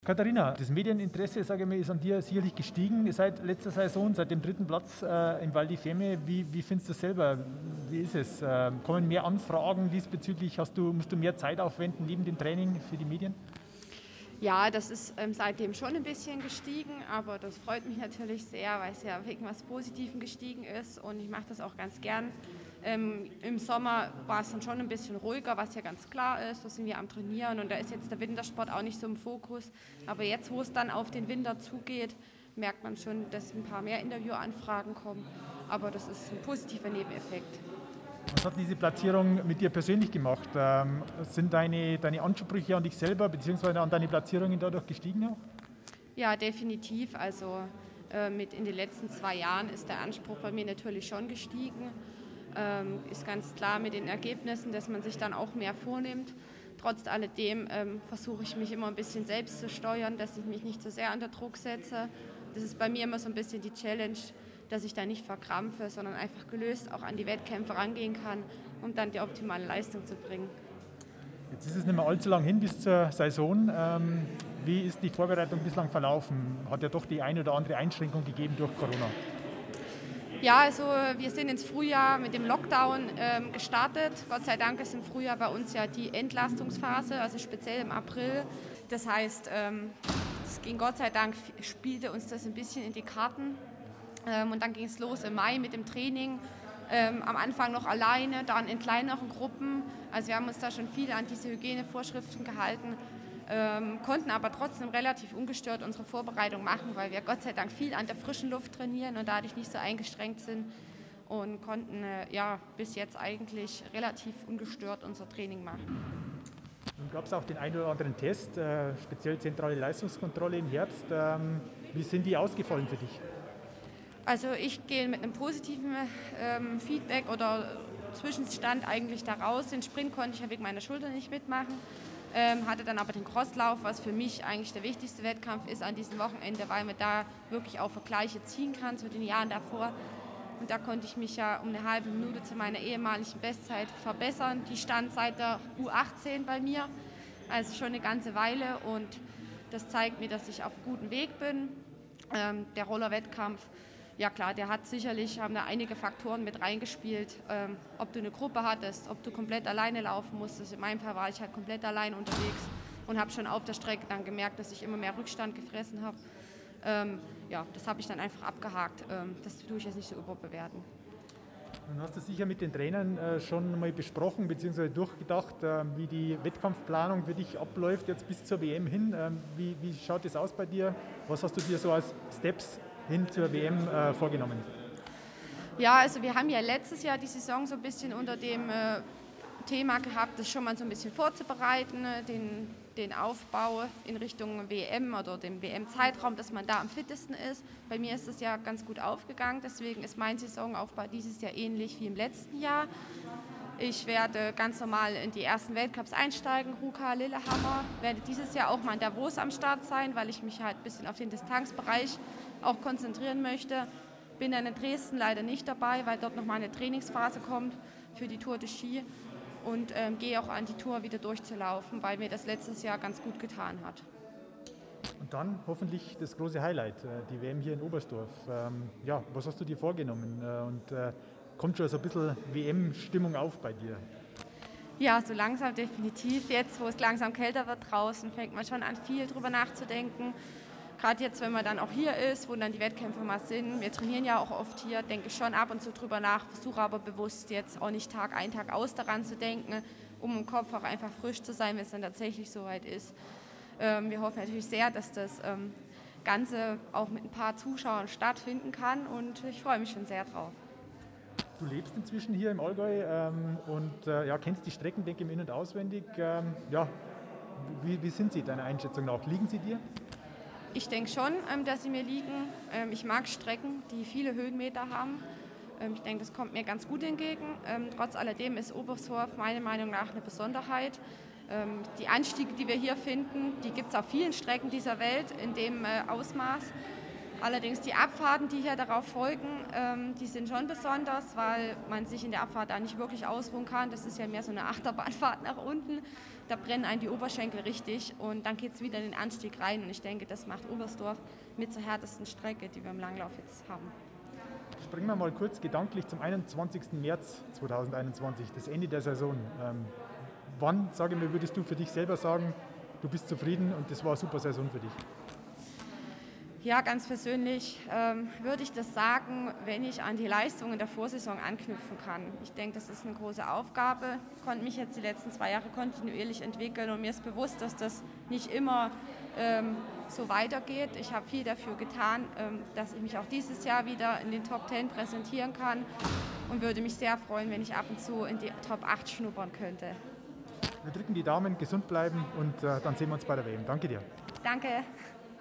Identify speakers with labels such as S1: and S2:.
S1: Katharina, das Medieninteresse, sage ich mal, ist an dir sicherlich gestiegen seit letzter Saison, seit dem 3. Platz im Val di Fiemme. Wie findest du es selber? Wie ist es? Kommen mehr Anfragen diesbezüglich? Musst du mehr Zeit aufwenden neben dem Training für die Medien?
S2: Ja, das ist seitdem schon ein bisschen gestiegen, aber das freut mich natürlich sehr, weil es ja wegen was Positivem gestiegen ist und ich mache das auch ganz gern. Im Sommer war es dann schon ein bisschen ruhiger, was ja ganz klar ist, da sind wir am Trainieren und da ist jetzt der Wintersport auch nicht so im Fokus. Aber jetzt, wo es dann auf den Winter zugeht, merkt man schon, dass ein paar mehr Interviewanfragen kommen, aber das ist ein positiver Nebeneffekt.
S1: Was hat diese Platzierung mit dir persönlich gemacht? Sind deine Ansprüche an dich selber bzw. an deine Platzierungen dadurch gestiegen auch?
S2: Ja, definitiv. Also in den letzten 2 Jahren ist der Anspruch bei mir natürlich schon gestiegen. Ist ganz klar mit den Ergebnissen, dass man sich dann auch mehr vornimmt. Trotz alledem versuche ich mich immer ein bisschen selbst zu steuern, dass ich mich nicht so sehr unter Druck setze. Das ist bei mir immer so ein bisschen die Challenge, dass ich da nicht verkrampfe, sondern einfach gelöst auch an die Wettkämpfe rangehen kann, um dann die optimale Leistung zu bringen.
S1: Jetzt ist es nicht mehr allzu lang hin bis zur Saison. Wie ist die Vorbereitung bislang verlaufen? Hat ja doch die eine oder andere Einschränkung gegeben durch Corona.
S2: Ja, also wir sind ins Frühjahr mit dem Lockdown gestartet. Gott sei Dank ist im Frühjahr bei uns ja die Entlastungsphase, also speziell im April. Das heißt, es ging Gott sei Dank, spielte uns das ein bisschen in die Karten. Und dann ging es los im Mai mit dem Training. Am Anfang noch alleine, dann in kleineren Gruppen. Also wir haben uns da schon viel an diese Hygienevorschriften gehalten, konnten aber trotzdem relativ ungestört unsere Vorbereitung machen, weil wir Gott sei Dank viel an der frischen Luft trainieren und dadurch nicht so eingeschränkt sind und konnten bis jetzt eigentlich relativ ungestört unser Training machen.
S1: Nun gab es auch den einen oder anderen Test, speziell zentrale Leistungskontrolle im Herbst. Wie sind die ausgefallen für dich?
S2: Also ich gehe mit einem positiven Feedback oder Zwischenstand eigentlich da raus. Den Sprint konnte ich ja wegen meiner Schulter nicht mitmachen, hatte dann aber den Crosslauf, was für mich eigentlich der wichtigste Wettkampf ist an diesem Wochenende, weil man da wirklich auch Vergleiche ziehen kann zu den Jahren davor. Und da konnte ich mich ja um eine halbe Minute zu meiner ehemaligen Bestzeit verbessern. Die stand seit der U18 bei mir, also schon eine ganze Weile und das zeigt mir, dass ich auf einem guten Weg bin. Der Rollerwettkampf, ja klar, haben da einige Faktoren mit reingespielt, ob du eine Gruppe hattest, ob du komplett alleine laufen musstest. In meinem Fall war ich halt komplett allein unterwegs und habe schon auf der Strecke dann gemerkt, dass ich immer mehr Rückstand gefressen habe. Das habe ich dann einfach abgehakt. Das tue ich jetzt nicht so überbewerten.
S1: Nun hast du sicher mit den Trainern schon mal besprochen bzw. durchgedacht, wie die Wettkampfplanung für dich abläuft jetzt bis zur WM hin. Wie schaut es aus bei dir? Was hast du dir so als Steps hin zur WM vorgenommen?
S2: Ja, also wir haben ja letztes Jahr die Saison so ein bisschen unter dem Thema gehabt, das schon mal so ein bisschen vorzubereiten, den Aufbau in Richtung WM oder dem WM-Zeitraum, dass man da am fittesten ist. Bei mir ist es ja ganz gut aufgegangen, deswegen ist mein Saisonaufbau dieses Jahr ähnlich wie im letzten Jahr. Ich werde ganz normal in die ersten Weltcups einsteigen, Ruka, Lillehammer, werde dieses Jahr auch mal in Davos am Start sein, weil ich mich halt ein bisschen auf den Distanzbereich auch konzentrieren möchte. Bin dann in Dresden leider nicht dabei, weil dort nochmal eine Trainingsphase kommt für die Tour de Ski und gehe auch an die Tour wieder durchzulaufen, weil mir das letztes Jahr ganz gut getan hat.
S1: Und dann hoffentlich das große Highlight, die WM hier in Oberstdorf. Was hast du dir vorgenommen? Kommt schon so ein bisschen WM-Stimmung auf bei dir?
S2: Ja, so langsam definitiv. Jetzt, wo es langsam kälter wird draußen, fängt man schon an, viel drüber nachzudenken. Gerade jetzt, wenn man dann auch hier ist, wo dann die Wettkämpfe mal sind. Wir trainieren ja auch oft hier, denke ich schon ab und zu drüber nach, versuche aber bewusst jetzt auch nicht Tag ein, Tag aus daran zu denken, um im Kopf auch einfach frisch zu sein, wenn es dann tatsächlich soweit ist. Wir hoffen natürlich sehr, dass das Ganze auch mit ein paar Zuschauern stattfinden kann und ich freue mich schon sehr drauf.
S1: Du lebst inzwischen hier im Allgäu kennst die Strecken, denke ich, in- und auswendig. Wie sind sie deiner Einschätzung nach? Liegen sie dir?
S2: Ich denke schon, dass sie mir liegen. Ich mag Strecken, die viele Höhenmeter haben. Ich denke, das kommt mir ganz gut entgegen. Trotz alledem ist Oberstdorf meiner Meinung nach eine Besonderheit. Die Anstiege, die wir hier finden, die gibt es auf vielen Strecken dieser Welt in dem Ausmaß. Allerdings die Abfahrten, die hier darauf folgen, die sind schon besonders, weil man sich in der Abfahrt da nicht wirklich ausruhen kann. Das ist ja mehr so eine Achterbahnfahrt nach unten. Da brennen einen die Oberschenkel richtig und dann geht es wieder in den Anstieg rein. Und ich denke, das macht Oberstdorf mit zur härtesten Strecke, die wir im Langlauf jetzt haben.
S1: Springen wir mal kurz gedanklich zum 21. März 2021, das Ende der Saison. Wann, sage ich mal, würdest du für dich selber sagen, du bist zufrieden und das war eine super Saison für dich?
S2: Ja, ganz persönlich würde ich das sagen, wenn ich an die Leistungen der Vorsaison anknüpfen kann. Ich denke, das ist eine große Aufgabe. Ich konnte mich jetzt die letzten 2 Jahre kontinuierlich entwickeln und mir ist bewusst, dass das nicht immer so weitergeht. Ich habe viel dafür getan, dass ich mich auch dieses Jahr wieder in den Top 10 präsentieren kann und würde mich sehr freuen, wenn ich ab und zu in die Top 8 schnuppern könnte.
S1: Wir drücken die Daumen, gesund bleiben und dann sehen wir uns bei der WM. Danke dir.
S2: Danke.